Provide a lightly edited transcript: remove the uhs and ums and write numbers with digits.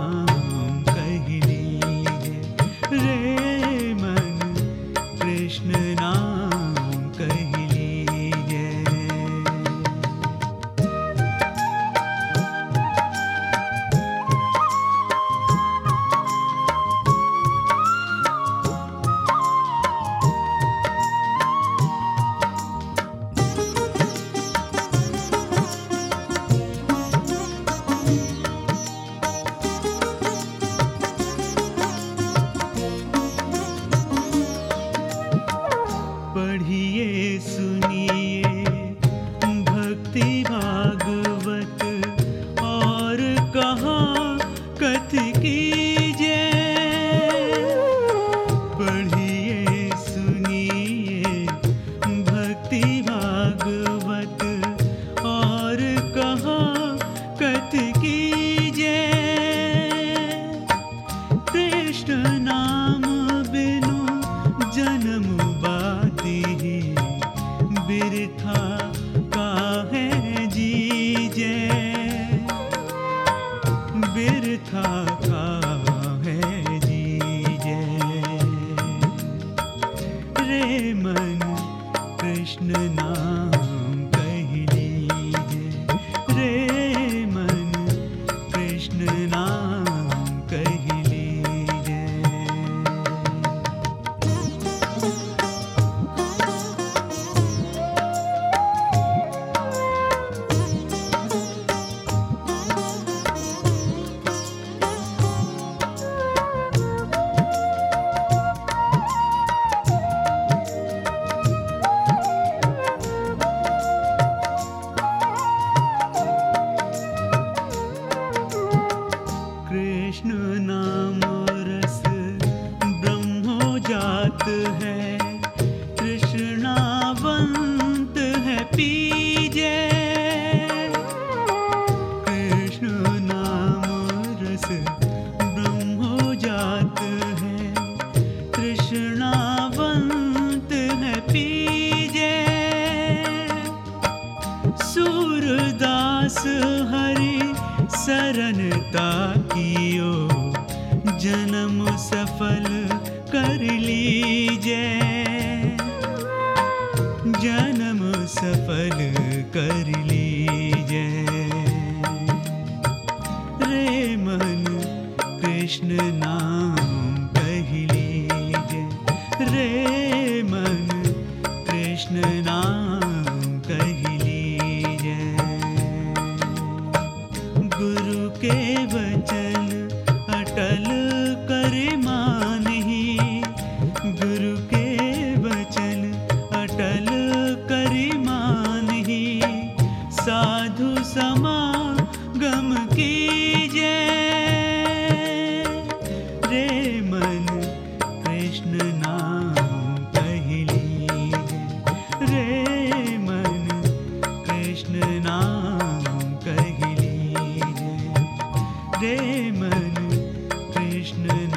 नाम कह लीजिए, रे मन कृष्ण नाम कह लीजिए। पढ़िए सुनिए भक्ति भागवत और कहाँ कथ कीजिए। पढ़िए सुनिए भक्ति भागवत और कहाँ कथ कीजिए। कृष्ण नाम बिनु जन्म बिरथा काहे जीजे, बिरथा काहे जीजे। रे मन कृष्ण नाम कह लीजिए, रे मन कृष्ण नाम कह लीजिए। कृष्ण नाम रस ब्रह्मोजात है, कृष्णावंत है पीजे। कृष्ण नाम रस ब्रह्मोजात है, कृष्णावंत है पीजे। सूरदास हरि शरणता कियो, जन्म सफल कर लीजिए, जन्म सफल कर लीजिए। रे मन कृष्ण नाम कह लीजिए, रे मन कृष्ण नाम कह लीजिए। गुरु के वचन अटल करे मानहि, गुरु के वचन अटल करे मानहि। साधु समागम कीजिए, रे मन कृष्ण नाम कह लीजिए, रे मन कृष्ण नाम कह लीजिए। रे मन कृष्ण